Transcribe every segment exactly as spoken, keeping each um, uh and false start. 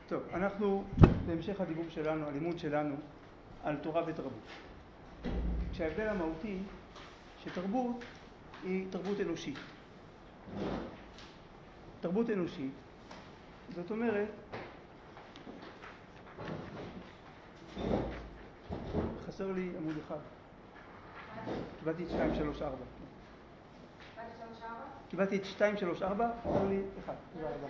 טוב, אנחנו בהמשך הדיבור שלנו, הלימוד שלנו על תורה ותרבות. כשההבדל המהותי שתרבות היא תרבות אנושית. תרבות אנושית, זאת אומרת, חסר לי עמוד אחד. קיבלתי את שתיים, שלוש, ארבע. קיבלתי את שתיים, שלוש, ארבע, חסר לי אחד. תודה רבה.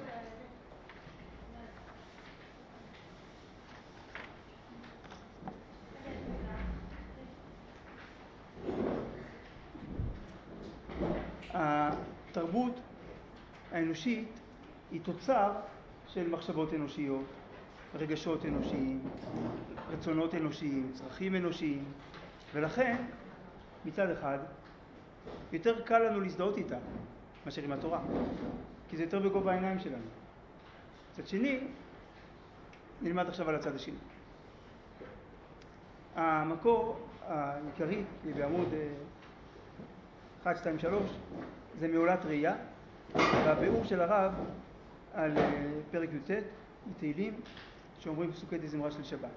התרבות האנושית היא תוצר של מחשבות אנושיות, רגשות אנושיים, רצונות אנושיים, צרכים אנושיים, ולכן מצד אחד יותר קל לנו להזדהות איתה מאשר עם התורה, כי זה יותר בגובה העיניים שלנו. מצד שני, נלמד עכשיו על הצד השני. המקור העיקרי בעמוד אחת, שתיים, שלוש זה מעולת ראייה, והביאור של הרב על פרק י"ט בתהילים שאומרים פסוקי דזמרה של שבת.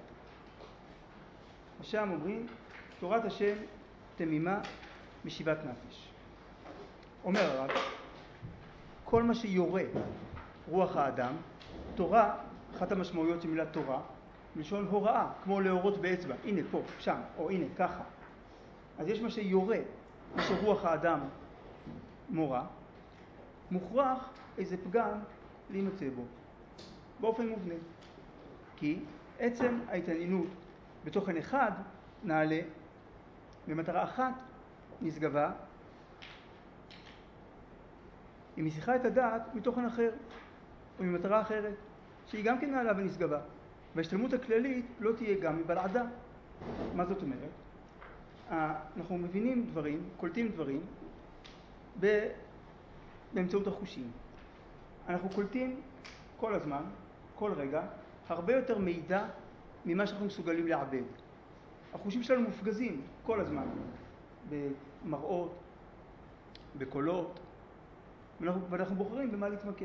ושם אומרים תורת השם תמימה משיבת נפש. אומר הרב, כל מה שיורה רוח האדם, תורה, אחת המשמעויות של מילת תורה, מלשון הוראה, כמו להורות באצבע, הנה פה, שם, או הנה ככה. אז יש מה שיורה, מה שרוח האדם מורה, מוכרח איזה פגם להימצא בו, באופן מובנה. כי עצם ההתעניינות בתוכן אחד נעלה, במטרה אחת נשגבה, היא מסיחה את הדעת מתוכן אחר, או ממטרה אחרת, שהיא גם כן נעלה ונשגבה. וההשתלמות הכללית לא תהיה גם מבלעדה. מה זאת אומרת? אנחנו מבינים דברים, קולטים דברים, באמצעות החושים. אנחנו קולטים כל הזמן, כל רגע, הרבה יותר מידע ממה שאנחנו מסוגלים לעבד. החושים שלנו מופגזים כל הזמן, במראות, בקולות, ואנחנו, ואנחנו בוחרים במה להתמקד.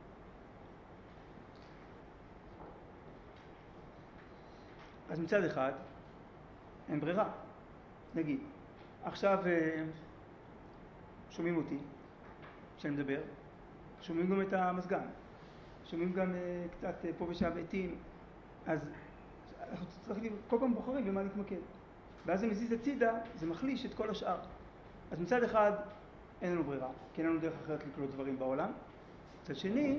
אז מצד אחד, אין ברירה. נגיד, עכשיו שומעים אותי, כשאני מדבר, שומעים גם את המזגן, שומעים גם קצת פה ושם עטים, אז אנחנו צריכים כל פעם בוחרים במה להתמקד. ואז זה מזיז הצידה, זה מחליש את כל השאר. אז מצד אחד, אין לנו ברירה, כי אין לנו דרך אחרת לקלוט דברים בעולם. מצד שני,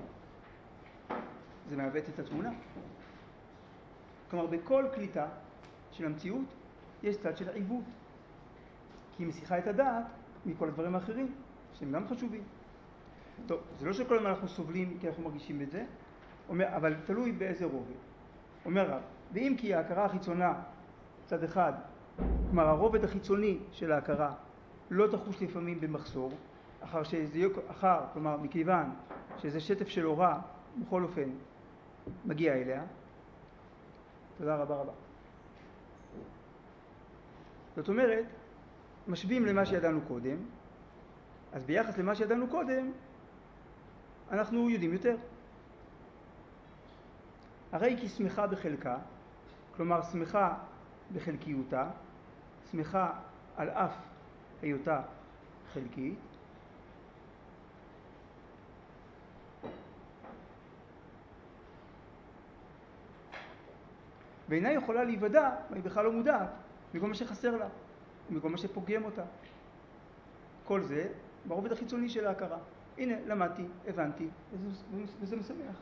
זה מעוות את התמונה. כלומר, בכל קליטה של המציאות, יש צד של עיוות. כי היא מסיחה את הדעת מכל הדברים האחרים, שהם גם חשובים. טוב, זה לא שכל הזמן אנחנו סובלים כי אנחנו מרגישים את זה, אומר, אבל תלוי באיזה רובד. אומר רב, ואם כי ההכרה החיצונה, צד אחד, כלומר הרובד החיצוני של ההכרה, לא תחוש לפעמים במחסור, אחר שזה, אחר, כלומר מכיוון שזה שטף של אורה, בכל אופן, מגיע אליה. תודה רבה רבה. זאת אומרת, משווים למה שידענו קודם, אז ביחס למה שידענו קודם, אנחנו יודעים יותר. הרי כי שמחה בחלקה, כלומר שמחה בחלקיותה, שמחה על אף היותה חלקית, ואינה יכולה להיוודע, היא בכלל לא מודעת, מכל מה שחסר לה, מכל מה שפוגם אותה. כל זה ברובד החיצוני של ההכרה. הנה, למדתי, הבנתי, וזה, וזה משמח.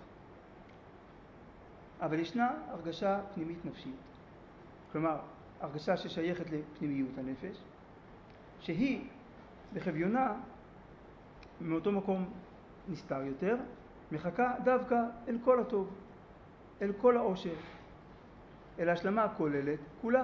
אבל ישנה הרגשה פנימית נפשית. כלומר, הרגשה ששייכת לפנימיות הנפש, שהיא בחביונה, מאותו מקום נסתר יותר, מחכה דווקא אל כל הטוב, אל כל העושר, אל ההשלמה הכוללת כולה.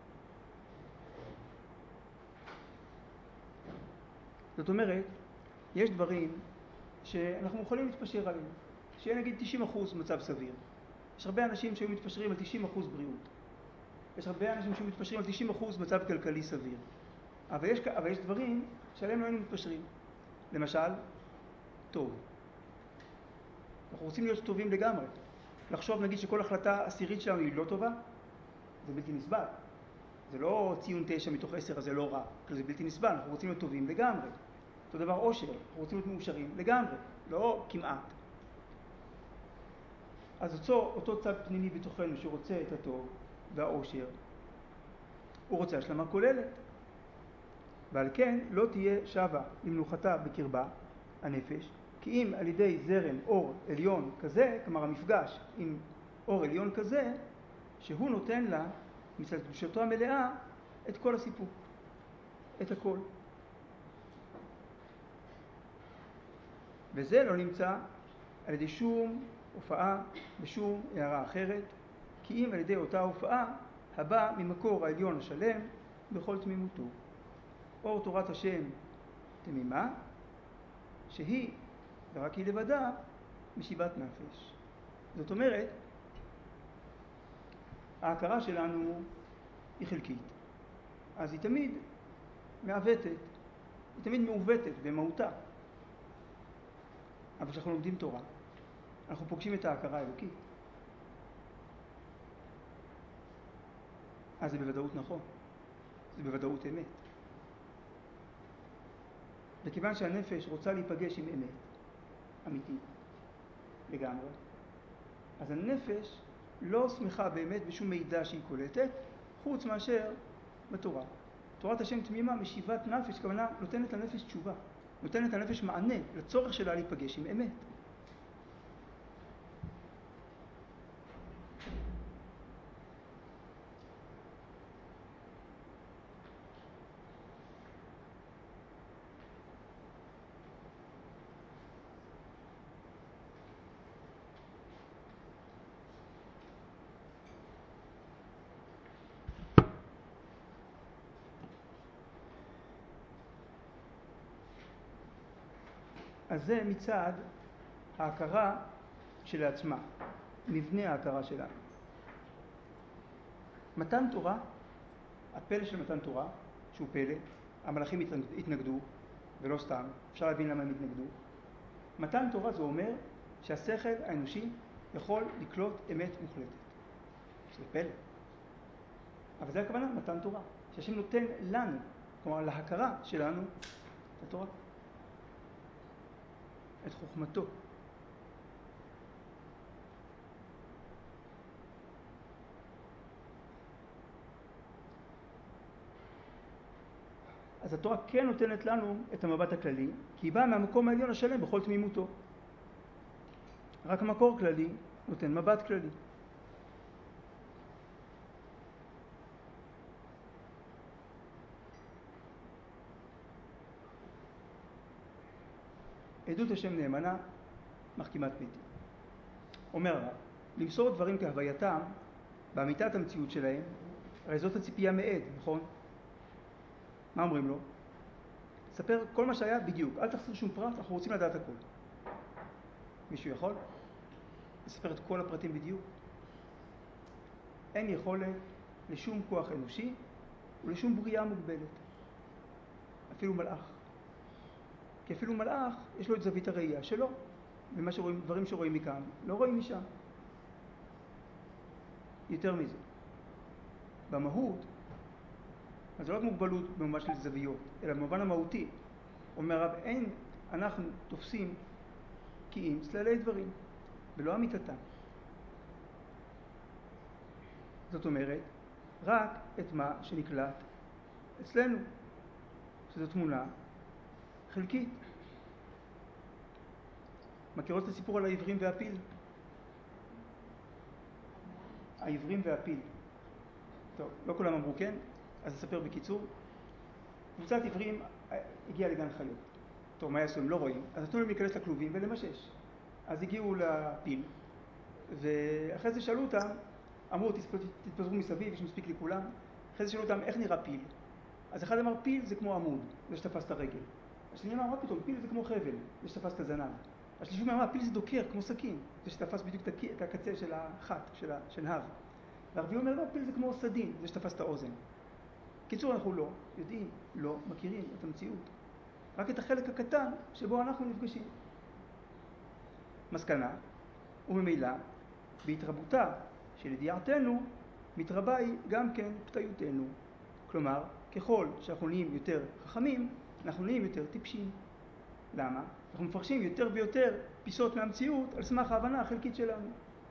זאת אומרת, יש דברים שאנחנו מוכנים להתפשר עליהם, שיהיה נגיד תשעים אחוז מצב סביר. יש הרבה אנשים שהיו מתפשרים על תשעים אחוז בריאות. יש הרבה אנשים שהיו מתפשרים על תשעים אחוז מצב כלכלי סביר. אבל יש, אבל יש דברים שעליהם לא היינו מתפשרים. למשל, טוב. אנחנו רוצים להיות טובים לגמרי. לחשוב נגיד שכל החלטה עשירית שלנו היא לא טובה, זה בלתי נסבל. זה לא ציון תשע מתוך עשר, אז זה לא רע, זה בלתי נסבל, אנחנו רוצים להיות טובים לגמרי. אותו דבר אושר, אנחנו רוצים להיות מאושרים לגמרי, לא כמעט. אז אותו, אותו צד פנימי בתוכנו שרוצה את הטוב והאושר, הוא רוצה השלמה כוללת. ועל כן לא תהיה שווה למנוחתה בקרבה הנפש, כי אם על ידי זרם אור עליון כזה, כלומר המפגש עם אור עליון כזה, שהוא נותן לה מצד קדושתו המלאה את כל הסיפוק, את הכל. וזה לא נמצא על ידי שום הופעה ושום הערה אחרת, כי אם על ידי אותה הופעה הבאה ממקור העליון השלם בכל תמימותו. אור תורת השם תמימה, שהיא, ורק היא לבדה, משיבת נפש. זאת אומרת, ההכרה שלנו היא חלקית. אז היא תמיד מעוותת, היא תמיד מעוותת במהותה. אבל כשאנחנו לומדים תורה, אנחנו פוגשים את ההכרה האלוקית. אז זה בוודאות נכון, זה בוודאות אמת. וכיוון שהנפש רוצה להיפגש עם אמת, אמיתית, לגמרי, אז הנפש לא שמחה באמת בשום מידע שהיא קולטת, חוץ מאשר בתורה. תורת השם תמימה משיבת נפש, כוונה נותנת לנפש תשובה, נותנת לנפש מענה לצורך שלה להיפגש עם אמת. אז זה מצד ההכרה שלעצמה, מבנה ההכרה שלנו. מתן תורה, הפלא של מתן תורה, שהוא פלא, המלאכים התנגדו, ולא סתם, אפשר להבין למה הם התנגדו. מתן תורה זה אומר שהשכל האנושי יכול לקלוט אמת מוחלטת. זה פלא. אבל זה הכוונה, מתן תורה. שהשם נותן לנו, כלומר להכרה שלנו, את התורה. את חוכמתו. אז התורה כן נותנת לנו את המבט הכללי, כי היא באה מהמקום העליון השלם בכל תמימותו. רק מקור כללי נותן מבט כללי. עדות השם נאמנה, מחכימת פתי. אומר הרב, למסור דברים כהווייתם, באמיתת המציאות שלהם, הרי זאת הציפייה מעד, נכון? מה אומרים לו? ספר כל מה שהיה בדיוק, אל תחסיר שום פרט, אנחנו רוצים לדעת הכל. מישהו יכול? לספר את כל הפרטים בדיוק? אין יכולת לשום כוח אנושי ולשום בריאה מוגבלת. אפילו מלאך. כי אפילו מלאך יש לו את זווית הראייה שלו, ומה שרואים, דברים שרואים מכאן, לא רואים משם. יותר מזה. במהות, אז זה לא רק מוגבלות במובן של זוויות, אלא במובן המהותי. אומר הרב, אין, אנחנו תופסים כי אם צללי דברים, ולא אמיתתם. זאת אומרת, רק את מה שנקלט אצלנו, שזו תמונה חלקית. מכירות את הסיפור על העברים והפיל? העברים והפיל. טוב, לא כולם אמרו כן, אז אספר בקיצור. קבוצת עברים הגיעה לגן חיות. טוב, מה יעשו? הם לא רואים. אז נתנו להם להיכנס לכלובים ולמשש. אז הגיעו לפיל, ואחרי זה שאלו אותם, אמרו, תתפזרו מסביב, יש מספיק לכולם. אחרי זה שאלו אותם, איך נראה פיל? אז אחד אמר, פיל זה כמו עמוד, זה שתפס את הרגל. השני אמר, מה פתאום, פיל זה כמו חבל, זה שתפס את הזנב. השלישי אמר, פיל זה דוקר, כמו סכין, זה שתפס בדיוק את הקצה של החת, של השנהב. והרביעי אומר, לא, פיל זה כמו סדין, זה שתפס את האוזן. קיצור, אנחנו לא יודעים, לא מכירים את המציאות. רק את החלק הקטן שבו אנחנו נפגשים. מסקנה, וממילא, בהתרבותה של ידיעתנו מתרבה היא גם כן פתיותנו. כלומר, ככל שאנחנו נהיים יותר חכמים, אנחנו נהיים יותר טיפשים. למה? אנחנו מפרשים יותר ויותר פיסות מהמציאות על סמך ההבנה החלקית שלנו.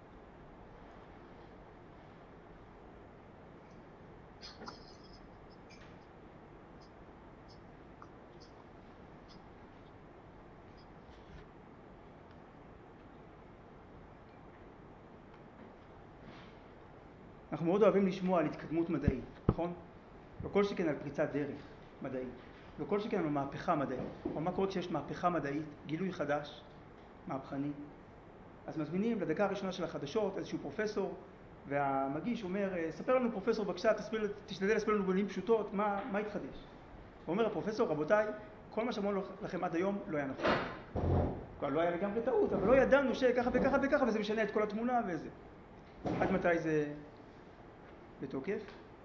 אנחנו מאוד אוהבים לשמוע על התקדמות מדעית, נכון? לא כל שכן על פריצת דרך מדעית, לא כל שכן על מהפכה מדעית. אבל מה קורה כשיש מהפכה מדעית, גילוי חדש, מהפכני? אז מזמינים לדקה הראשונה של החדשות איזשהו פרופסור, והמגיש אומר, ספר לנו פרופסור בבקשה, תסביר, תשתדל לספר לנו במילים פשוטות, מה, מה התחדש? ואומר הפרופסור, רבותיי, כל מה שאמרנו לכם עד היום לא היה נכון. כבר לא היה לגמרי טעות, אבל לא ידענו שככה וככה וככה, וזה משנה את כל התמונה וזה. עד מתי זה בתוקף?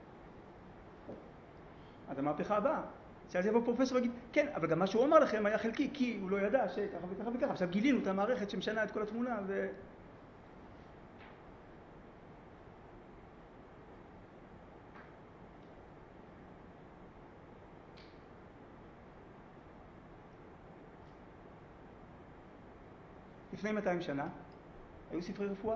עד המהפכה הבאה. שעל זה יבוא פרופסור ויגיד, כן, אבל גם מה שהוא אמר לכם היה חלקי, כי הוא לא ידע שככה וככה וככה. עכשיו גילינו את המערכת שמשנה את כל התמונה ו... לפני מאתיים שנה היו ספרי רפואה?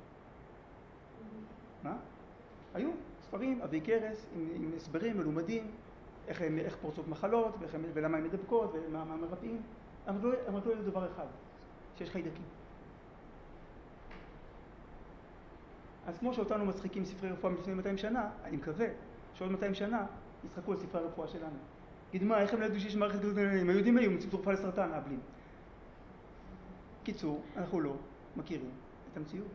מה? היו ספרים, אבי קרס, עם, עם הסברים מלומדים, איך, איך פורצות מחלות, ואיך, ולמה הן מדבקות, ומה הם מרפאים. הם רק לא ידעו דבר אחד, שיש חיידקים. אז כמו שאותנו מצחיקים ספרי רפואה מלפני מאתיים שנה, אני מקווה שעוד מאתיים שנה ישחקו על ספרי הרפואה שלנו. גיד מה, איך הם לא ידעו שיש מערכת כזאת? אם היהודים היו מוצאים תרופה לסרטן, אבלים. קיצור, אנחנו לא מכירים את המציאות.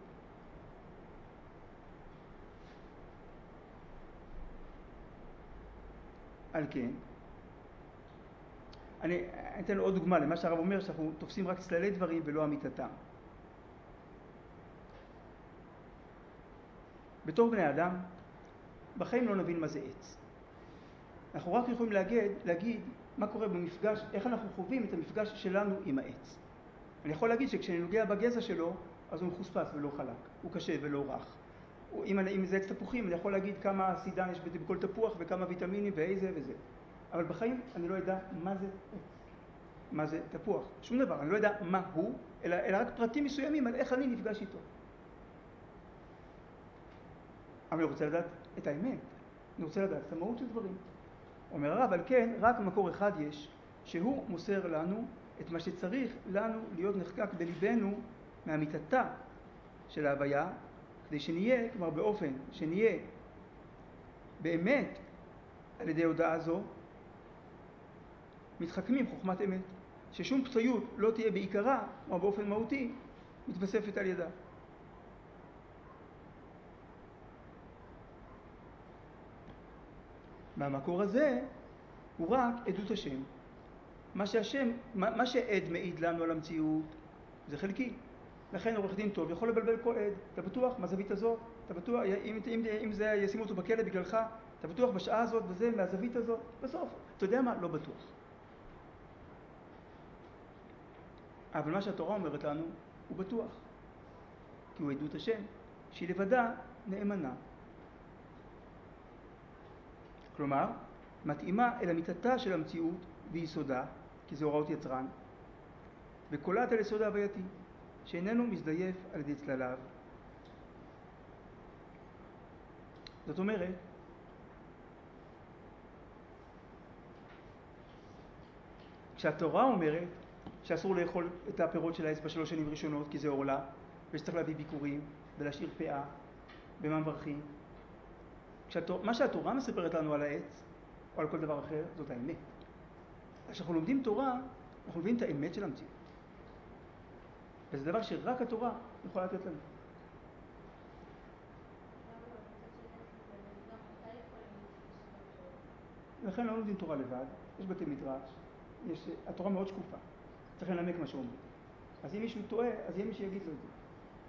על כן, אני אתן לו עוד דוגמה למה שהרב אומר, שאנחנו תופסים רק צללי דברים ולא אמיתתם. בתור בני אדם, בחיים לא נבין מה זה עץ. אנחנו רק יכולים להגיד, להגיד מה קורה במפגש, איך אנחנו חווים את המפגש שלנו עם העץ. אני יכול להגיד שכשאני נוגע בגזע שלו, אז הוא מחוספס ולא חלק, הוא קשה ולא רך. אם, אם זה עץ תפוחים, אני יכול להגיד כמה סידן יש בכל תפוח וכמה ויטמינים ואיזה וזה. אבל בחיים אני לא יודע מה זה עץ, מה זה תפוח, שום דבר. אני לא יודע מה הוא, אלא, אלא רק פרטים מסוימים על איך אני נפגש איתו. אבל אני רוצה לדעת את האמת, אני רוצה לדעת את המהות של דברים. אומר הרב, על כן, רק מקור אחד יש, שהוא מוסר לנו את מה שצריך לנו להיות נחקק בליבנו מאמיתתה של ההוויה, כדי שנהיה, כלומר באופן, שנהיה באמת על ידי הודעה זו, מתחכמים חוכמת אמת, ששום פצעיות לא תהיה בעיקרה, או באופן מהותי, מתווספת על ידה. מהמקור הזה הוא רק עדות השם. מה שהשם, מה, מה שעד מעיד לנו על המציאות זה חלקי. לכן עורך דין טוב יכול לבלבל כל עד. אתה בטוח מהזווית הזאת? אתה בטוח, אם, אם, אם זה ישימו אותו בכלא בגללך, אתה בטוח בשעה הזאת וזה מהזווית הזאת? בסוף, אתה יודע מה? לא בטוח. אבל מה שהתורה אומרת לנו הוא בטוח. כי הוא עדות השם, שהיא לבדה נאמנה. כלומר, מתאימה אל אמיתתה של המציאות ויסודה, כי זה הוראות יצרן, וקולט על יסוד ההווייתי, שאיננו מזדייף על ידי צלליו. זאת אומרת, כשהתורה אומרת שאסור לאכול את הפירות של העץ בשלוש שנים ראשונות, כי זה עורלה, ושצריך להביא ביקורים ולהשאיר פאה במה מברכים, כשהתורה, מה שהתורה מספרת לנו על העץ, או על כל דבר אחר, זאת האמת. כשאנחנו לומדים תורה, אנחנו לומדים את האמת של המציאות. וזה דבר שרק התורה יכולה לתת לנו. לכן לא לומדים תורה לבד, יש בתי מדרש, יש, התורה מאוד שקופה, צריך לנמק מה שאומרים. אז אם מישהו טועה, אז יהיה מי שיגיד לו את זה.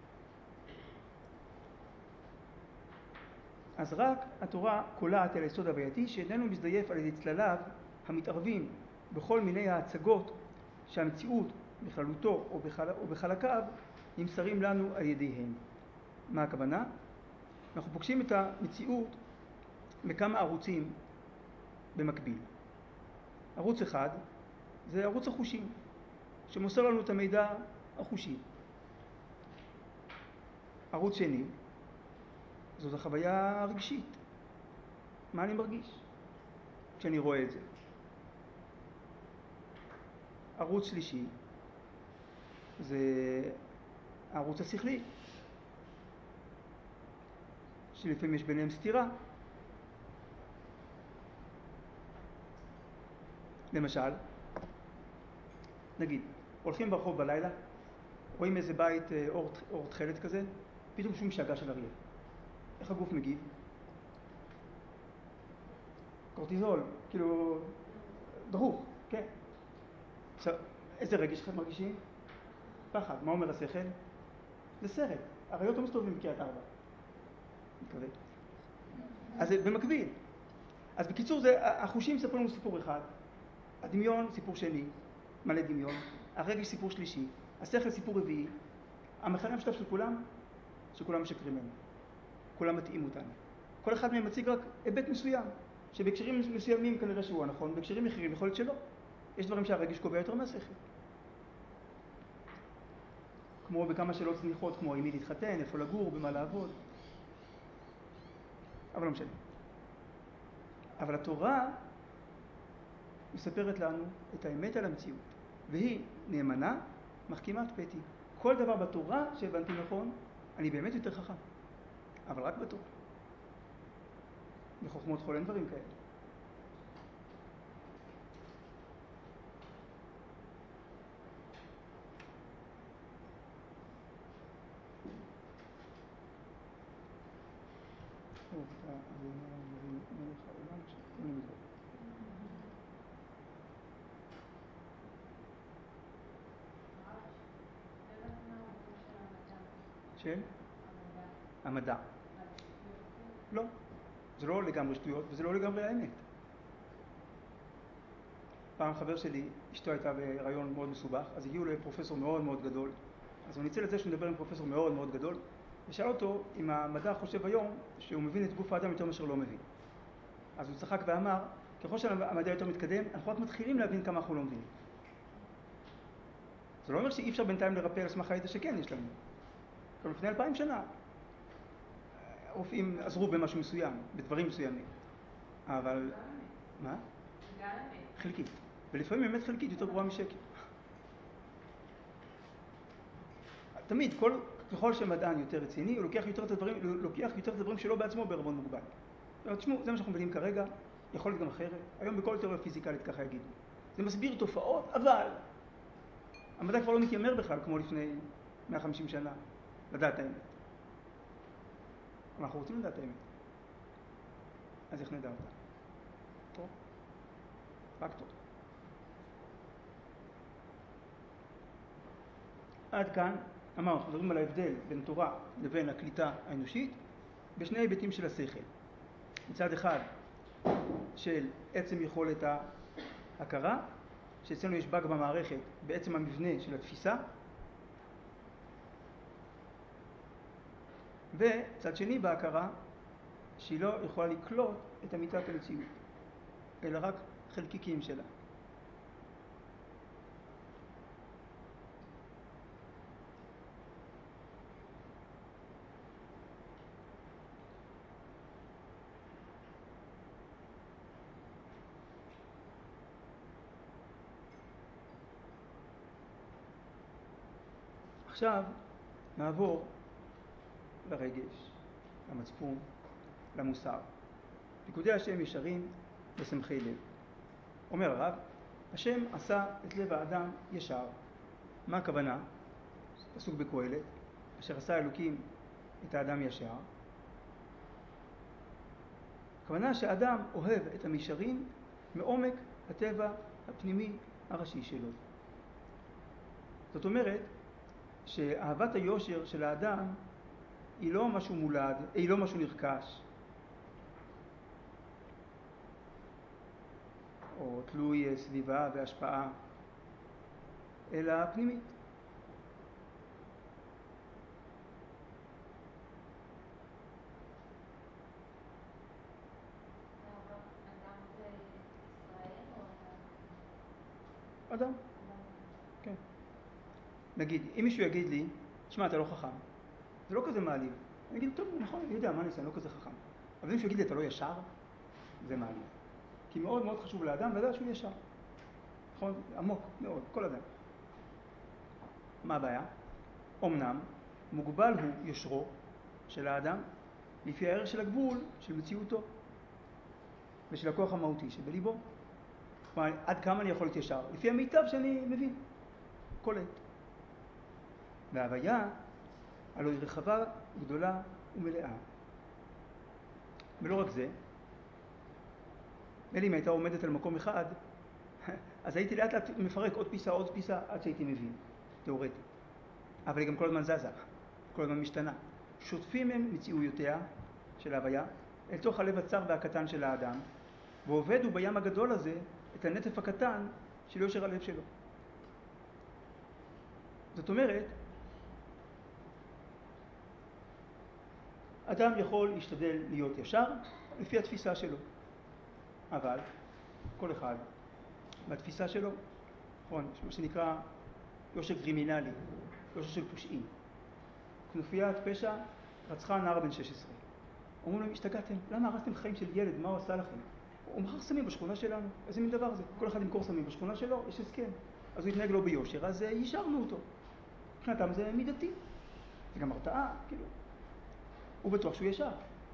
אז רק התורה קולעת אל היסוד הווייתי שאיננו מזדייף על ידי צלליו המתערבים בכל מיני ההצגות שהמציאות בכללותו או, בחל... או בחלקיו נמסרים לנו על ידיהם. מה הכוונה? אנחנו פוגשים את המציאות מכמה ערוצים במקביל. ערוץ אחד זה ערוץ החושים, שמוסר לנו את המידע החושי. ערוץ שני, זאת החוויה הרגשית. מה אני מרגיש כשאני רואה את זה? ערוץ שלישי, זה הערוץ השכלי, שלפעמים יש ביניהם סתירה. למשל, נגיד, הולכים ברחוב בלילה, רואים איזה בית אור, אור תכלת כזה, פתאום שום שאגה של אריה. איך הגוף מגיב? קורטיזול, כאילו, דרוך, כן. עכשיו, איזה רגש אתם מרגישים? פחד. מה אומר השכל? זה סרט. אריות לא מסתובבים בקריית ארבע. מקווה. אז זה במקביל. אז בקיצור, זה, החושים מספר לנו סיפור אחד, הדמיון סיפור שני, מלא דמיון, הרגש סיפור שלישי, השכל סיפור רביעי, המכנה המשותף של כולם, שכולם משקרים לנו. כולם מתאים אותנו. כל אחד מהם מציג רק היבט מסוים, שבהקשרים מסוימים כנראה שהוא הנכון, בהקשרים אחרים יכול להיות שלא. יש דברים שהרגש קובע יותר מהשכל. כמו בכמה שאלות זניחות, כמו עם מי להתחתן, איפה לגור, במה לעבוד. אבל לא משנה. אבל התורה מספרת לנו את האמת על המציאות, והיא נאמנה, מחכימת פתי. כל דבר בתורה שהבנתי נכון, אני באמת יותר חכם, אבל רק בתורה. בחוכמות חול אין דברים כאלה. של? המדע. לא. זה לא לגמרי שטויות וזה לא לגמרי האמת. פעם חבר שלי, אשתו הייתה ברעיון מאוד מסובך, אז הגיעו לפרופסור מאוד מאוד גדול. אז הוא ניצל את זה שהוא מדבר עם פרופסור מאוד מאוד גדול, ושאל אותו אם המדע חושב היום שהוא מבין את גוף האדם יותר מאשר לא מבין. אז הוא צחק ואמר, ככל שהמדע יותר מתקדם, אנחנו רק מתחילים להבין כמה אנחנו לא מבינים. זה לא אומר שאי אפשר בינתיים לרפא על סמך הידע שכן יש לנו. כבר לפני אלפיים שנה, רופאים עזרו במשהו מסוים, בדברים מסוימים. אבל... מה? חלקית. ולפעמים באמת חלקית יותר גרועה משקר. תמיד, כל, ככל שמדען יותר רציני, הוא לוקח יותר את הדברים, לוקח יותר את הדברים שלו בעצמו בערבון מוגבל. תשמעו, זה מה שאנחנו מבינים כרגע, יכול להיות גם אחרת. היום בכל תיאוריה פיזיקלית ככה יגידו. זה מסביר תופעות, אבל המדע כבר לא מתיימר בכלל, כמו לפני מאה וחמישים שנה, לדעת האמת. אנחנו רוצים לדעת האמת. אז איך נדע אותה? טוב. רק טוב. עד כאן, אמרנו, אנחנו מדברים על ההבדל בין תורה לבין הקליטה האנושית, בשני היבטים של השכל. מצד אחד, של עצם יכולת ההכרה, שאצלנו יש באג במערכת, בעצם המבנה של התפיסה, וצד שני בהכרה, שהיא לא יכולה לקלוט את אמיתת המציאות, אלא רק חלקיקים שלה. עכשיו נעבור לרגש, למצפון, למוסר. פיקודי השם ישרים ושמחי לב. אומר הרב, השם עשה את לב האדם ישר. מה הכוונה? פסוק בקהלת, אשר עשה אלוקים את האדם ישר. הכוונה שהאדם אוהב את המישרים מעומק הטבע הפנימי הראשי שלו. זאת אומרת, שאהבת היושר של האדם היא לא משהו מולד, היא לא משהו נרכש, או תלוי סביבה והשפעה, אלא פנימית. אדם. כן. נגיד, אם מישהו יגיד לי, תשמע, אתה לא חכם, זה לא כזה מעליב. אני אגיד, טוב, נכון, אני יודע, מה אני עושה, אני לא כזה חכם. אבל אם מישהו יגיד לי, אתה לא ישר, זה מעליב. כי מאוד מאוד חשוב לאדם לדעת שהוא ישר. נכון? עמוק מאוד, כל אדם. מה הבעיה? אמנם, מוגבל הוא יושרו של האדם, לפי הערך של הגבול של מציאותו, ושל הכוח המהותי שבליבו. כלומר, עד כמה אני יכול להיות ישר? לפי המיטב שאני מבין, קולט. וההוויה, הלוא היא רחבה, גדולה ומלאה. ולא רק זה, מילא אם הייתה עומדת על מקום אחד, אז הייתי לאט לאט מפרק עוד פיסה, עוד פיסה, עד שהייתי מבין, תיאורטית. אבל היא גם כל הזמן זזה, כל הזמן משתנה. שוטפים הם מציאויותיה של ההוויה, אל תוך הלב הצר והקטן של האדם, ועובדו בים הגדול הזה את הנטף הקטן של יושר הלב שלו. זאת אומרת, אדם יכול להשתדל להיות ישר לפי התפיסה שלו, אבל כל אחד בתפיסה שלו, נכון, מה שנקרא יושר קרימינלי, יושר של פושעים. כנופיית פשע רצחה נער בן שש עשרה. אומרים להם, השתגעתם, למה הרסתם חיים של ילד, מה הוא עשה לכם? הוא מכר סמים בשכונה שלנו, איזה מין דבר זה? כל אחד ימכור סמים בשכונה שלו, יש הסכם. אז הוא יתנהג לו ביושר, אז יישרנו אותו. מבחינתם זה מידתי. זה גם הרתעה, כאילו. הוא בטוח שהוא ישר.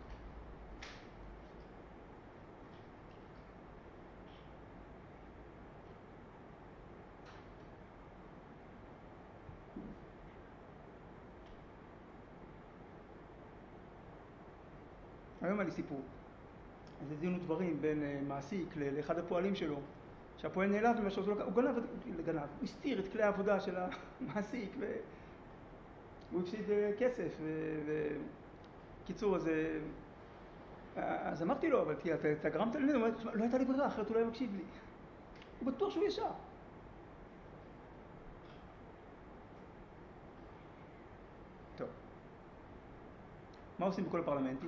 היום היה לי סיפור. זה דין ודברים בין מעסיק לאחד הפועלים שלו, שהפועל נעלב ממה שהוא הוא גנב, גנב, הוא הסתיר את כלי העבודה של המעסיק והוא הפסיד כסף. וקיצור, אז, אז אמרתי לו, אבל אתה, אתה גרמת לי, לא הייתה לי ברירה, אחרת הוא לא היה מקשיב לי. הוא בטוח שהוא ישר. טוב. מה עושים בכל הפרלמנטים?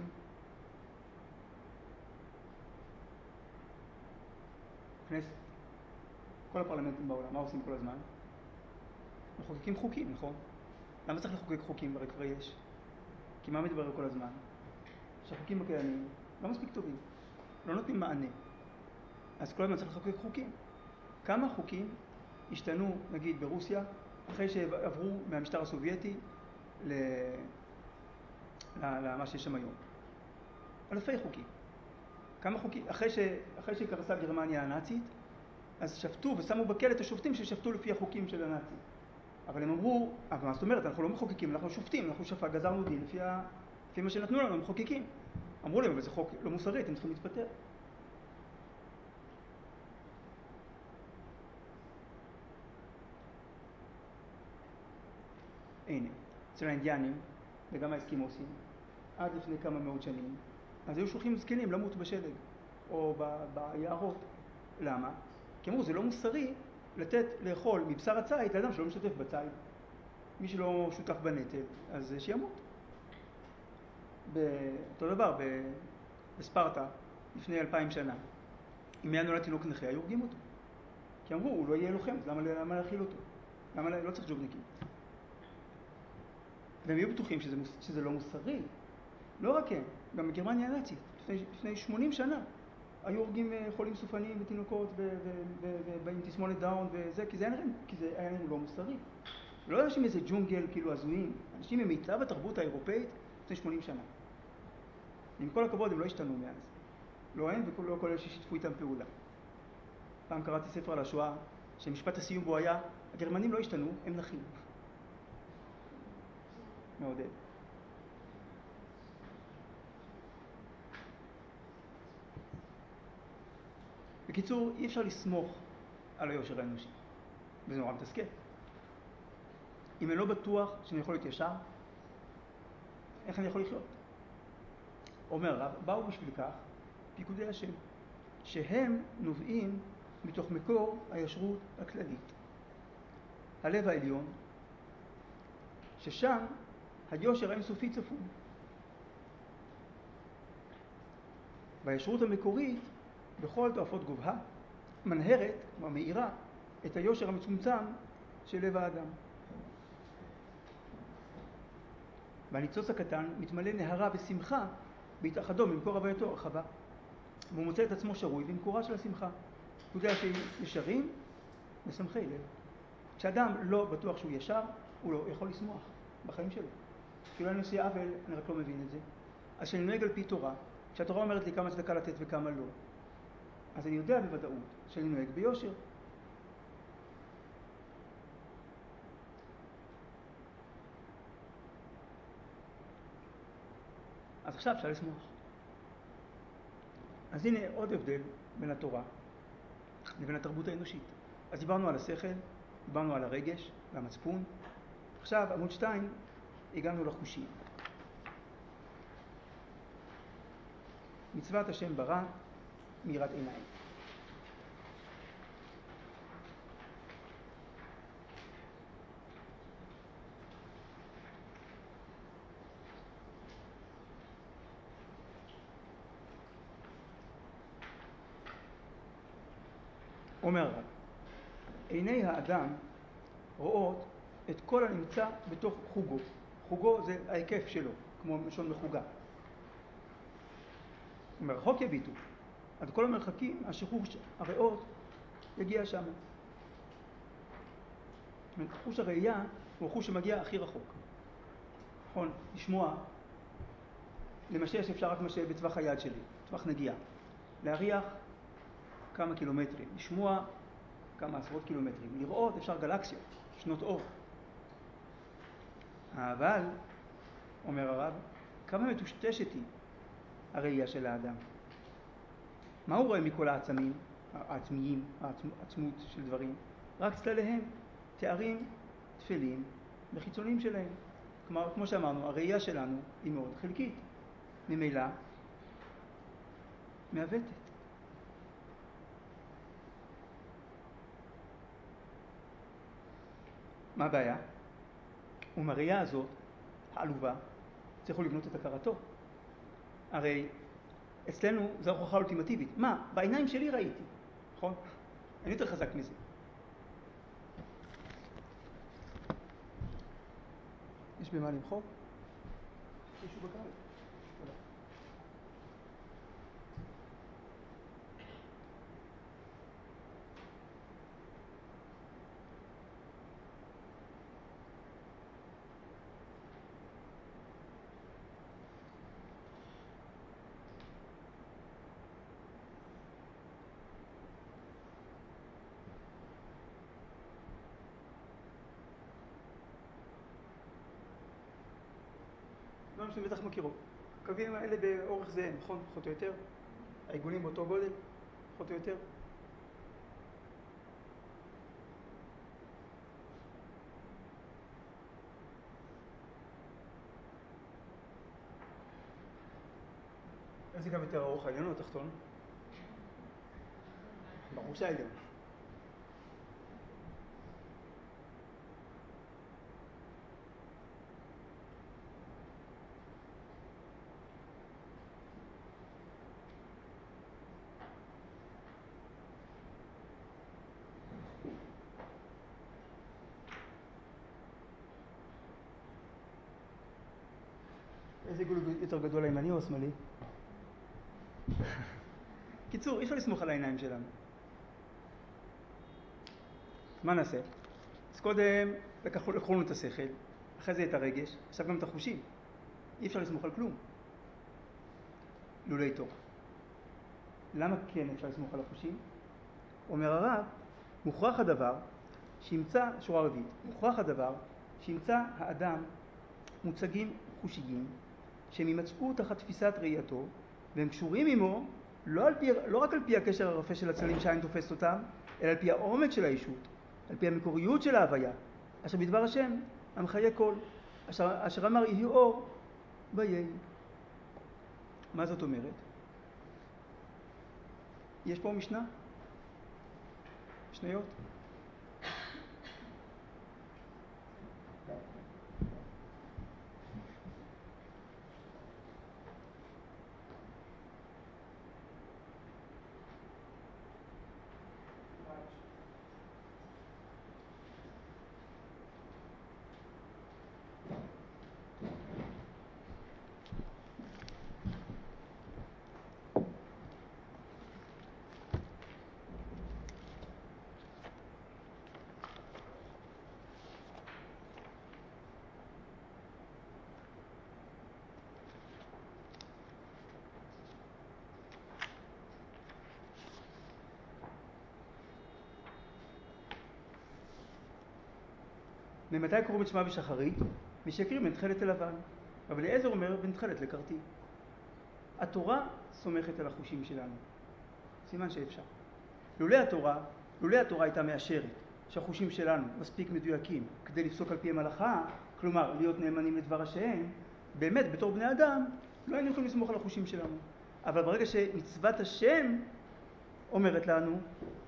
כנסת. כל הפרלמנטים בעולם, מה עושים כל הזמן? מחוקקים חוקים, נכון? למה צריך לחוקק חוקים? הרי כבר יש. כי מה מדבר כל הזמן? שהחוקים הקיימים לא מספיק טובים. לא נותנים מענה. אז כל הזמן צריך לחוקק חוקים. כמה חוקים השתנו, נגיד, ברוסיה, אחרי שעברו מהמשטר הסובייטי למה שיש שם היום? אלפי חוקים. כמה חוקים? אחרי, ש... אחרי שקרסה גרמניה הנאצית, אז שפטו ושמו בכלא את השופטים ששפטו לפי החוקים של הנאצים. אבל הם אמרו, אבל מה זאת אומרת, אנחנו לא מחוקקים, אנחנו שופטים, אנחנו שפט, גזרנו דין לפי, ה... לפי מה שנתנו לנו, מחוקקים. אמרו להם, אבל זה חוק לא מוסרי, אתם צריכים להתפטר. הנה, אצל האינדיאנים, וגם האסקימוסים, עד לפני כמה מאות שנים, אז היו שולחים זקנים למות בשלג, או ב... ביערות. למה? כי אמרו, זה לא מוסרי לתת לאכול מבשר הציד לאדם שלא משתתף בציד. מי שלא שותף בנטל, אז שימות. באותו דבר, בספרטה, לפני אלפיים שנה, אם היה נולד תינוק נכה, היו הורגים אותו. כי אמרו, הוא לא יהיה לוחם, אז למה, למה להכיל אותו? למה לא צריך ג'ובניקים? והם היו בטוחים שזה, שזה לא מוסרי. לא רק הם, גם בגרמניה הנאצית, לפני, לפני שמונים שנה, היו הורגים חולים סופניים ותינוקות ועם תסמונת דאון וזה, כי זה היה להם, כי זה היה להם לא מוסרי. לא אנשים איזה ג'ונגל כאילו הזויים, אנשים ממיטב התרבות האירופאית לפני שמונים שנה. עם כל הכבוד הם לא השתנו מאז. לא הם ולא כל אלה ששיתפו איתם פעולה. פעם קראתי ספר על השואה, שמשפט הסיום בו היה, הגרמנים לא השתנו, הם נחים. מעודד. בקיצור, אי אפשר לסמוך על היושר האנושי. וזה נורא מתסכל. אם אני לא בטוח שאני יכול להיות ישר, איך אני יכול לחיות? אומר רב, באו בשביל כך פיקודי השם, שהם נובעים מתוך מקור הישרות הכללית. הלב העליון, ששם היושר האינסופי צפון. והישרות המקורית, בכל תועפות גובהה, מנהרת, כלומר מאירה, את היושר המצומצם של לב האדם. והניצוץ הקטן מתמלא נהרה ושמחה בהתאחדו ממקור הווייתו הרחבה, והוא מוצא את עצמו שרוי במקורה של השמחה. הוא יודע שישרים ושמחי לב. כשאדם לא בטוח שהוא ישר, הוא לא יכול לשמוח בחיים שלו. כאילו אני עושה עוול, אני רק לא מבין את זה. אז כשאני נוהג על פי תורה, כשהתורה אומרת לי כמה צדקה לתת וכמה לא, אז אני יודע בוודאות שאני נוהג ביושר. אז עכשיו אפשר לשמוח. אז הנה עוד הבדל בין התורה לבין התרבות האנושית. אז דיברנו על השכל, דיברנו על הרגש והמצפון. עכשיו, עמוד שתיים, הגענו לחושים. מצוות השם ברא מיראת עיניים. אומר הרב, עיני האדם רואות את כל הנמצא בתוך חוגו. חוגו זה ההיקף שלו, כמו משון מחוגה. מרחוק יביטו, עד כל המרחקים, השחוש הריאות יגיע שם. חוש הראייה הוא החוש שמגיע הכי רחוק. נכון, לשמוע, למשל שאפשר רק משל בטווח היד שלי, טווח נגיעה. להריח כמה קילומטרים, לשמוע כמה עשרות קילומטרים, לראות אפשר גלקסיות, שנות אור. אבל, אומר הרב, כמה מטושטשת היא הראייה של האדם. מה הוא רואה מכל העצמים, העצמיים, העצמות של דברים? רק צלליהם, תארים, תפלים וחיצוניים שלהם. כלומר, כמו שאמרנו, הראייה שלנו היא מאוד חלקית. ממילא, מעוותת. מה הבעיה? ומהראייה הזאת, העלובה, צריכו לבנות את הכרתו. הרי אצלנו זו הוכחה אולטימטיבית. מה? בעיניים שלי ראיתי. נכון? אני יותר חזק מזה. יש במה למחוק? מישהו בקהל? תודה. דברים שאתם בטח מכירו. הקווים האלה באורך זה, נכון? פחות או יותר. העיגולים באותו גודל, פחות או יותר. איזה קו יותר ארוך, העליון או התחתון? ברור שהעליון. איזה עיגול יותר גדול, הימני או השמאלי? קיצור, אי אפשר לסמוך על העיניים שלנו. מה נעשה? אז קודם לקחו, לקחו לנו את השכל, אחרי זה את הרגש, עכשיו גם את החושים. אי אפשר לסמוך על כלום. לולי תורה. למה כן אפשר לסמוך על החושים? אומר הרב, מוכרח הדבר שימצא, שורה רביעית, מוכרח הדבר שימצא האדם מוצגים חושיים שהם ימצאו תחת תפיסת ראייתו והם קשורים עמו לא, על פי, לא רק על פי הקשר הרפה של הצללים שהעין תופסת אותם, אלא על פי העומק של הישות, על פי המקוריות של ההוויה, אשר בדבר השם המחיה כל, אשר, אשר אמר יהי אור ויהי. מה זאת אומרת? יש פה משנה? משניות? ממתי קוראים את שמע בשחרית? משקרים בין תכלת ללבן. אבל אליעזר אומר בין תכלת לקרתי. התורה סומכת על החושים שלנו. סימן שאפשר. לולא התורה, לולא התורה הייתה מאשרת שהחושים שלנו מספיק מדויקים כדי לפסוק על פיהם הלכה, כלומר להיות נאמנים לדבר השם, באמת בתור בני אדם לא היינו יכולים לסמוך על החושים שלנו. אבל ברגע שמצוות השם אומרת לנו,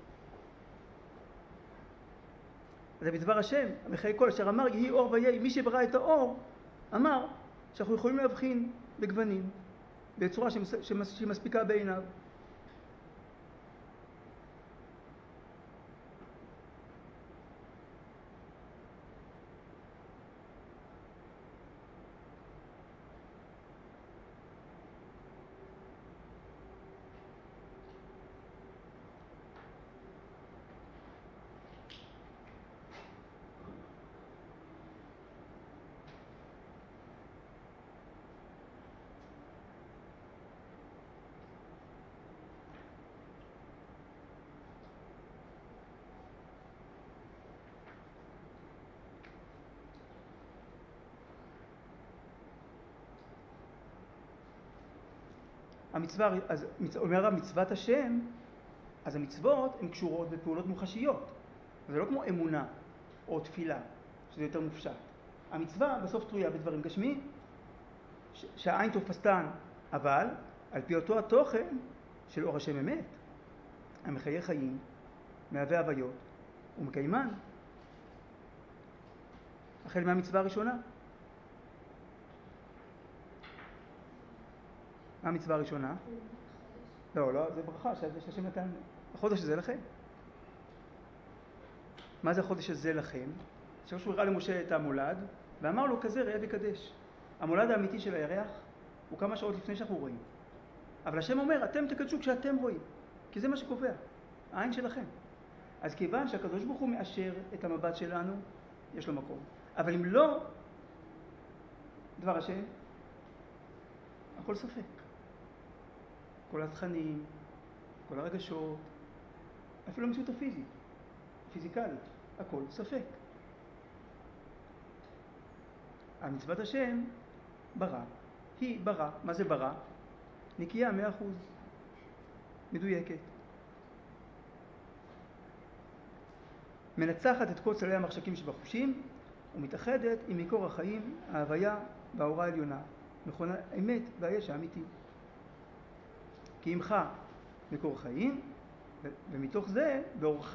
זה בדבר השם, המחיי כל אשר אמר יהי אור ויהי, מי שברא את האור אמר שאנחנו יכולים להבחין בגוונים בצורה שמס, שמס, שמספיקה בעיניו. המצווה, אז אומר המצוות השם, אז המצוות הן קשורות בפעולות מוחשיות. זה לא כמו אמונה או תפילה, שזה יותר מופשט. המצווה בסוף תלויה בדברים גשמיים, שהעין תופסתן, אבל על פי אותו התוכן של אור השם אמת, המחיה חיים, מהווה הוויות ומקיימן. החל מהמצווה הראשונה. מה המצווה הראשונה? לא, לא, זה ברכה שהשם נתן. החודש הזה לכם. מה זה החודש הזה לכם? שהוא הראה למשה את המולד, ואמר לו כזה ראה וקדש. המולד האמיתי של הירח הוא כמה שעות לפני שאנחנו רואים. אבל השם אומר, אתם תקדשו כשאתם רואים, כי זה מה שקובע, העין שלכם. אז כיוון שהקדוש ברוך הוא מאשר את המבט שלנו, יש לו מקום. אבל אם לא, דבר השם, הכל ספק. כל התכנים, כל הרגשות, אפילו המציאות הפיזית, פיזיקלית, הכל ספק. המצוות השם ברא, היא ברא. מה זה ברא? נקייה מאה אחוז, מדויקת. מנצחת את כל צללי המחשקים שבחושים, ומתאחדת עם מקור החיים, ההוויה והאורה העליונה, מכונה אמת והיש האמיתי. כי עמך מקור חיים, ומתוך זה, באורך,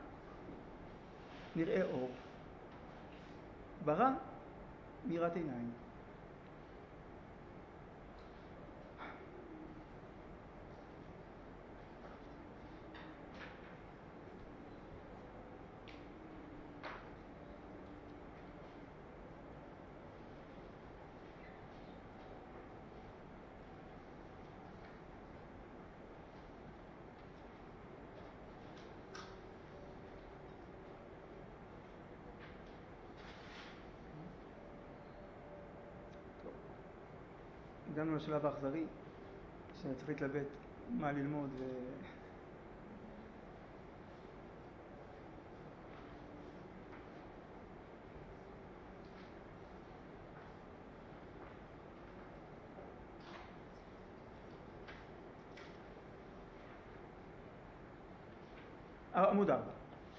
נראה אור. ברא מירת עיניים. הגענו לשלב האכזרי, שצריך להתלבט מה ללמוד ו... עמוד ארבע.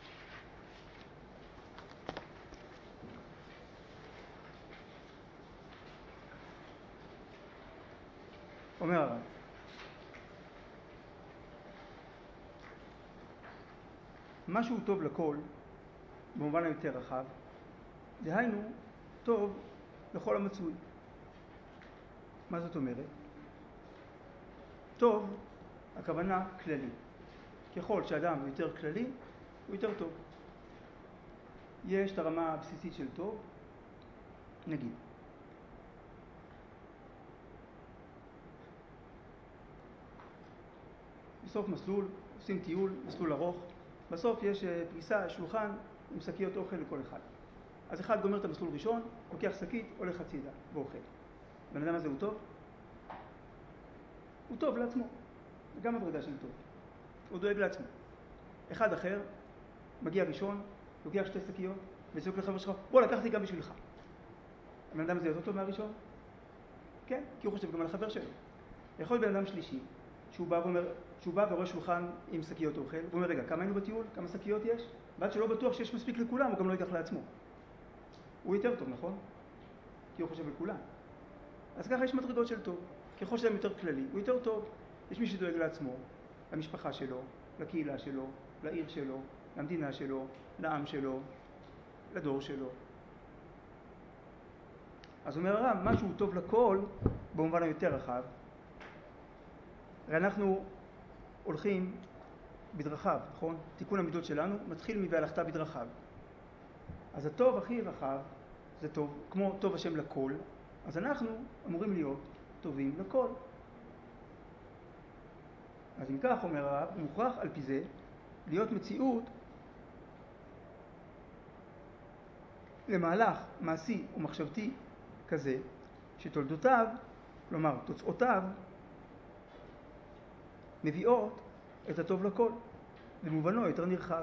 אומר הרב, משהו טוב לכל, במובן היותר רחב, דהיינו טוב לכל המצוי. מה זאת אומרת? טוב, הכוונה כללי. ככל שאדם יותר כללי, הוא יותר טוב. יש את הרמה הבסיסית של טוב, נגיד. בסוף מסלול, עושים טיול, מסלול ארוך, בסוף יש פריסה, שולחן עם שקיות אוכל לכל אחד. אז אחד גומר את המסלול ראשון, לוקח שקית, הולך הצידה ואוכל. בן אדם הזה הוא טוב? הוא טוב לעצמו, זה גם עבודה של טוב. הוא דואג לעצמו. אחד אחר, מגיע ראשון, לוקח שתי שקיות וצועק לחבר שלך, בוא, לקחתי גם בשבילך. הבן אדם הזה יותר טוב מהראשון? כן, כי הוא חושב גם על החבר שלו. יכול להיות בן אדם שלישי, שהוא בא, ואומר, שהוא בא ורואה שולחן עם שקיות אוכל, והוא אומר, רגע, כמה היינו בטיול? כמה שקיות יש? ועד שלא בטוח שיש מספיק לכולם, הוא גם לא ייקח לעצמו. הוא יותר טוב, נכון? כי הוא חושב על כולם. אז ככה יש מדרגות של טוב. ככל שאדם יותר כללי, הוא יותר טוב. יש מי שדואג לעצמו, למשפחה שלו, לקהילה שלו, לעיר שלו, למדינה שלו, לעם שלו, לדור שלו. אז אומר הרב, משהו טוב לכל, במובן היותר רחב. הרי אנחנו הולכים בדרכיו, נכון? תיקון המידות שלנו מתחיל מ"והלכת בדרכיו". אז הטוב הכי רחב זה טוב, כמו טוב השם לכל, אז אנחנו אמורים להיות טובים לכל. אז אם כך, אומר הרב, מוכרח על פי זה להיות מציאות למהלך מעשי ומחשבתי כזה, שתולדותיו, כלומר תוצאותיו, מביאות את הטוב לכל, במובנו יותר נרחב.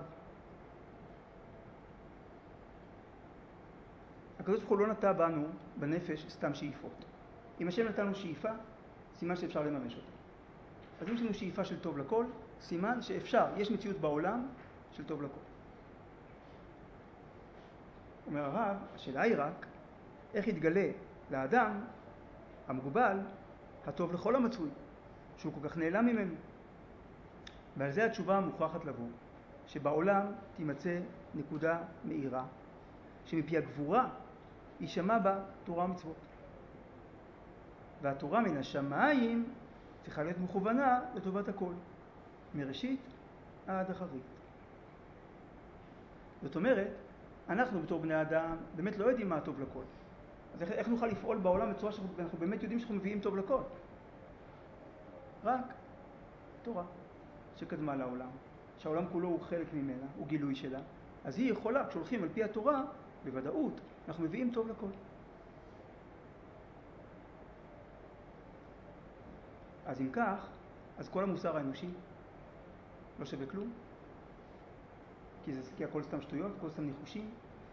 הקדוש ברוך הוא לא נטע בנו בנפש סתם שאיפות. אם השם נתן לנו שאיפה, סימן שאפשר לממש אותה. אז אם יש לנו שאיפה של טוב לכל, סימן שאפשר, יש מציאות בעולם של טוב לכל. אומר הרב, השאלה היא רק, איך יתגלה לאדם המוגבל הטוב לכל המצוי, שהוא כל כך נעלם ממנו. ועל זה התשובה מוכרחת לבוא, שבעולם תימצא נקודה מאירה, שמפי הגבורה יישמע בה תורה ומצוות. והתורה מן השמיים צריכה להיות מכוונה לטובת הכל, מראשית עד אחרית. זאת אומרת, אנחנו בתור בני אדם באמת לא יודעים מה טוב לכל. אז איך, איך נוכל לפעול בעולם בצורה שאנחנו באמת יודעים שאנחנו מביאים טוב לכל? רק תורה שקדמה לעולם, שהעולם כולו הוא חלק ממנה, הוא גילוי שלה. אז היא יכולה, כשהולכים על פי התורה, בוודאות, אנחנו מביאים טוב לכל. אז אם כך, אז כל המוסר האנושי לא שווה כלום, כי, זה, כי הכל סתם שטויות, הכל סתם ניחושים.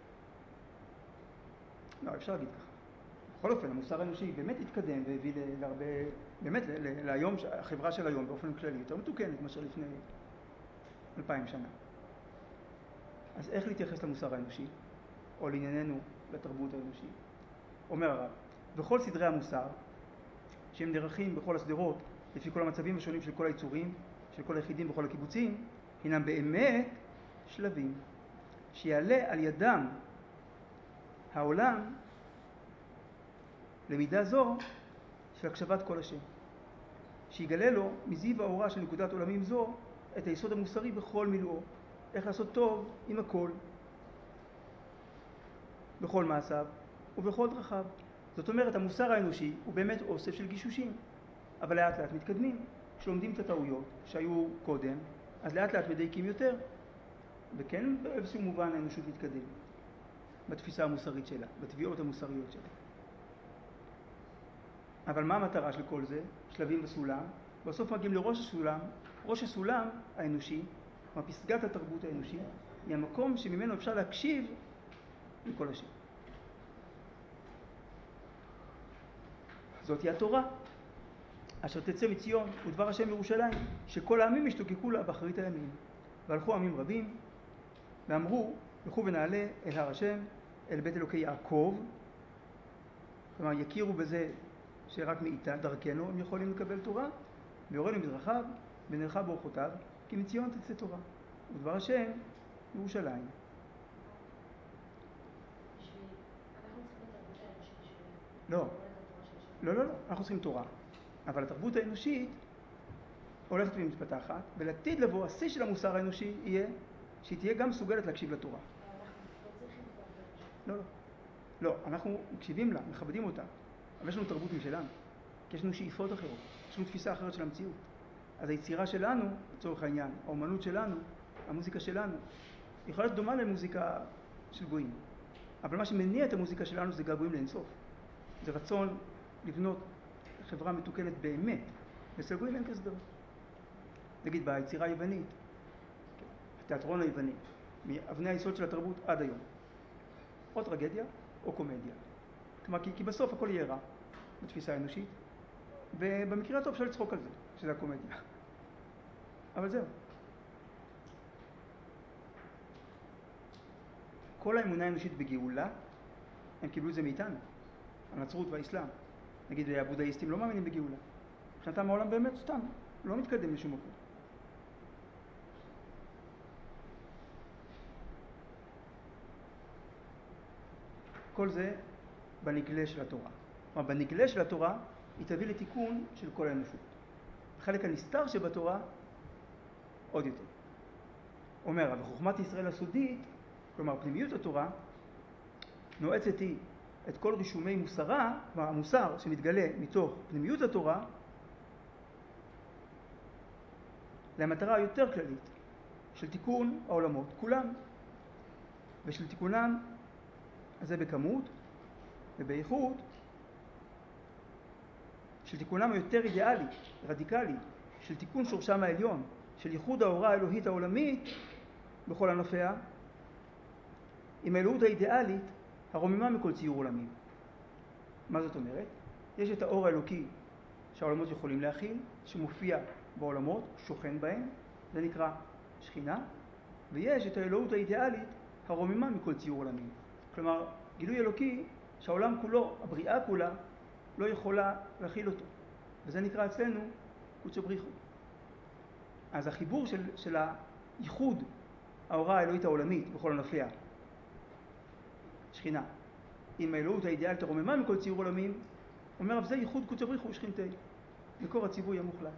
לא, אפשר להגיד ככה. בכל אופן, המוסר האנושי באמת התקדם והביא להרבה, באמת להיום, החברה של היום באופן כללי, יותר מתוקנת מאשר לפני אלפיים שנה. אז איך להתייחס למוסר האנושי, או לענייננו, לתרבות האנושית? אומר הרב, בכל סדרי המוסר, שהם נערכים בכל הסדרות, לפי כל המצבים השונים של כל היצורים, של כל היחידים בכל הקיבוצים, הינם באמת שלבים, שיעלה על ידם העולם למידה זו של הקשבת כל השם, שיגלה לו מזיו האורה של נקודת עולמים זו את היסוד המוסרי בכל מילואו, איך לעשות טוב עם הכל, בכל מעשיו ובכל דרכיו. זאת אומרת, המוסר האנושי הוא באמת אוסף של גישושים, אבל לאט לאט מתקדמים. כשלומדים את הטעויות שהיו קודם, אז לאט לאט מדייקים יותר, וכן באיזשהו מובן האנושות מתקדם בתפיסה המוסרית שלה, בתביעות המוסריות שלה. אבל מה המטרה של כל זה? שלבים בסולם. בסוף מגיעים לראש הסולם. ראש הסולם האנושי, כלומר פסגת התרבות האנושית, היא המקום שממנו אפשר להקשיב לכל השם. זאת היא התורה, אשר תצא מציון ודבר השם בירושלים, שכל העמים ישתוקקו לה באחרית הימים. והלכו עמים רבים ואמרו, לכו ונעלה אל הר השם, אל בית אלוקי יעקב. כלומר, יכירו בזה שרק מאיתה דרכנו הם יכולים לקבל תורה, ויורנו בדרכיו ונלכה באורחותיו, כי מציון תצא תורה ודבר השם בירושלים. לא, לא, לא, לא, אנחנו צריכים תורה. אבל התרבות האנושית הולכת ומתפתחת, ולעתיד לבוא, השיא של המוסר האנושי יהיה שהיא תהיה גם מסוגלת להקשיב לתורה. לא, לא. לא, אנחנו מקשיבים לה, מכבדים אותה, אבל יש לנו תרבות משלנו, כי יש לנו שאיפות אחרות, יש לנו תפיסה אחרת של המציאות. אז היצירה שלנו, לצורך העניין, האומנות שלנו, המוזיקה שלנו, יכולה להיות דומה למוזיקה של גויים. אבל מה שמניע את המוזיקה שלנו זה געגועים לאינסוף. זה רצון לבנות חברה מתוקנת באמת. ואצל גויים אין כזה דבר. נגיד ביצירה היוונית, התיאטרון היווני, מאבני היסוד של התרבות עד היום. או טרגדיה או קומדיה. כלומר, כי, כי בסוף הכל יהיה רע בתפיסה האנושית, ובמקרה הטוב אפשר לצחוק על זה, שזה הקומדיה. אבל זהו. כל האמונה האנושית בגאולה, הם קיבלו את זה מאיתנו, הנצרות והאסלאם. נגיד, הבודהיסטים לא מאמינים בגאולה. מבחינתם העולם באמת סתם, לא מתקדם לשום מקום. כל זה בנגלה של התורה. כלומר, בנגלה של התורה היא תביא לתיקון של כל האנושות. החלק הנסתר שבתורה, עוד יותר. אומר, אבל חוכמת ישראל הסודית, כלומר פנימיות התורה, נועצת היא את כל רישומי מוסרה, כלומר המוסר שמתגלה מתוך פנימיות התורה, למטרה היותר כללית של תיקון העולמות, כולם, ושל תיקונם הזה בכמות ובאיכות, של תיקונם היותר אידיאלי, רדיקלי, של תיקון שורשם העליון, של ייחוד האורה האלוהית העולמית בכל ענפיה, עם האלוהות האידיאלית הרוממה מכל ציור עולמי. מה זאת אומרת? יש את האור האלוקי שהעולמות יכולים להכיל, שמופיע בעולמות, שוכן בהם, זה נקרא שכינה, ויש את האלוהות האידיאלית הרוממה מכל ציור עולמי. כלומר, גילוי אלוקי שהעולם כולו, הבריאה כולה, לא יכולה להכיל אותו. וזה נקרא אצלנו קודשא בריך הוא. אז החיבור של, של הייחוד האורה האלוהית העולמית בכל ענפיה, שכינה, עם האלוהות האידיאלית הרוממה מכל ציור עולמים, אומר רב זה ייחוד קודשא בריך הוא שכינתי, מקור הציווי המוחלט.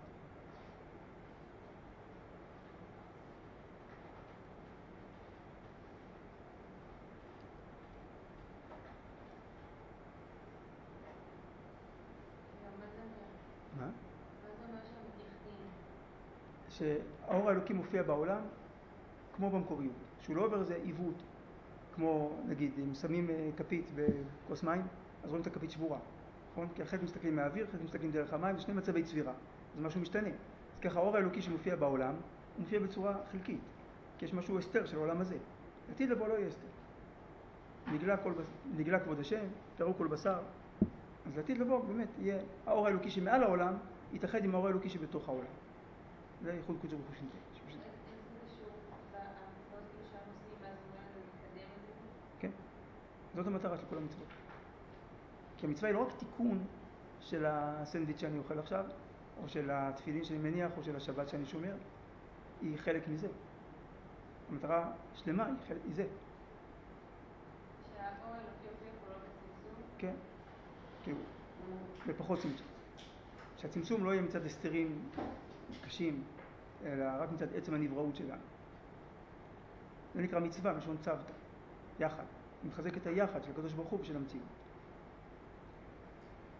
מה? מה זה אומר שהם מתייחדים? שהאור האלוקי מופיע בעולם כמו במקוריות, שהוא לא עובר איזה עיוות, כמו נגיד אם שמים כפית בכוס מים, אז רואים את הכפית שבורה, נכון? כי אחרת מסתכלים מהאוויר, אחרת מסתכלים דרך המים, זה שני מצבי צבירה, אז משהו משתנה. אז ככה האור האלוקי שמופיע בעולם, הוא מופיע בצורה חלקית, כי יש משהו אסתר של העולם הזה. עתיד לבוא לא יהיה אסתר. נגלה, כל, נגלה כבוד השם, תראו כל בשר. אז לעתיד לבוא באמת יהיה האור האלוקי שמעל העולם, יתאחד עם האור האלוקי שבתוך העולם. זה ייחוד קודשא בריך הוא שכינתי. איך זה קשור במצוות כאילו שהם עושים, ואז אומרים לנו לקדם את זה? כן, זאת המטרה של כל המצוות. כי המצווה היא לא רק תיקון של הסנדוויץ' שאני אוכל עכשיו, או של התפילין שאני מניח, או של השבת שאני שומר, היא חלק מזה. המטרה שלמה היא, חלק, היא זה. שהאור האלוקי יופיע כולו בצמצום? כן, כאילו, בפחות צמצום. שהצמצום לא יהיה מצד הסתרים קשים, אלא רק מצד עצם הנבראות שלנו. זה נקרא מצווה, משון צוותא, יחד. היא מחזק את היחד של הקדוש ברוך הוא ושל המציאות.